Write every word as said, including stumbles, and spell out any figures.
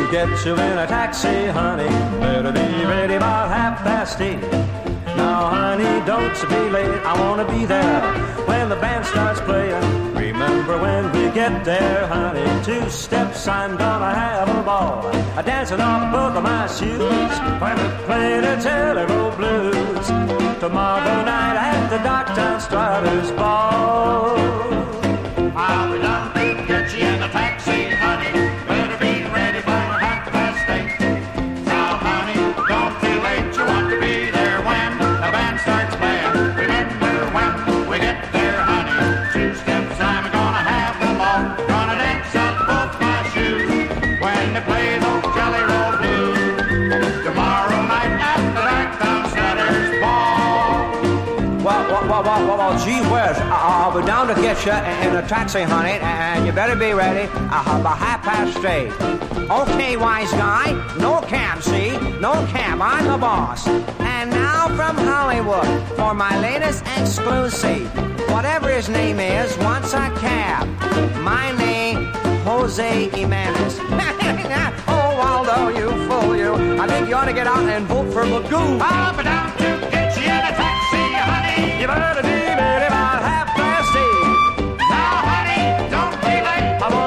get you in a taxi, honey. Better be ready about half past eight. Now, honey, don't you be late. I wanna be there when the band starts playing. Remember when we get there, honey. Two steps, I'm gonna have a ball. A dancing off both of my shoes when we play the Jelly Roll Blues. Tomorrow night at the Docktown Strutters Ball. I'll be down to get you in a taxi, honey. Better be ready by half past eight. Now, honey, don't be late. You want to be there when the band starts playing. Remember when we get there, honey. Two steps, I'm gonna have them all. Gonna dance up both my shoes when they play those Jelly Roll Blues. Tomorrow night at the Docktown Strutters Ball. Well, well, well, well, well, well gee whiz, I'll be down to get you in a taxi, honey, and you better be ready uh, by half past eight. Okay, wise guy, no cab, see? No cab, I'm the boss. And now from Hollywood, for my latest exclusive, whatever his name is, wants a cab. My name, Jose Jimenez. Oh, Waldo, you fool, you. I think you ought to get out and vote for Magoo. I'll be down